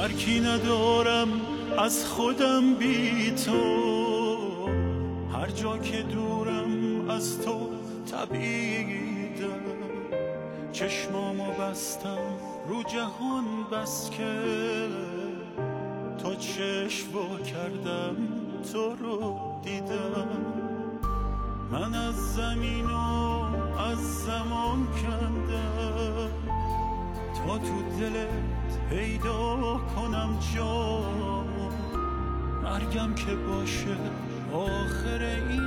درکی ندارم از خودم بی تو، هر جا که دورم از تو تبیدم، چشمامو بستم رو جهان بس که تا چشم وا کردم تو رو دیدم. من از زمین و از زمان کندم تا تو دلت پیدا کنم جا، مرگم که باشه آخر این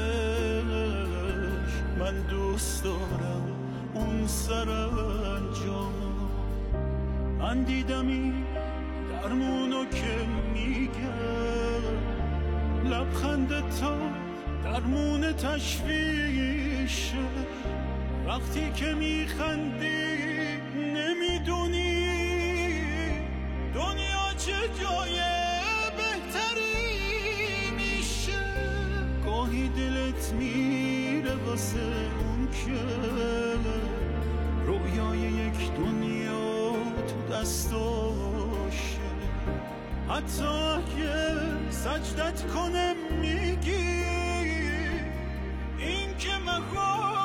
عشق، من دوست دارم اون سرانجام. من دیدم این درمونو که میگه، لبخند تو درمون تشویشه، وقتی که میخندی نمیدونی دنیا چه جای بهتری میشه. گاهی دلت میره واسه اون که رویای یک دنیا تو دستاشه، حتی اگه سجدت کنم میگی این که مخواه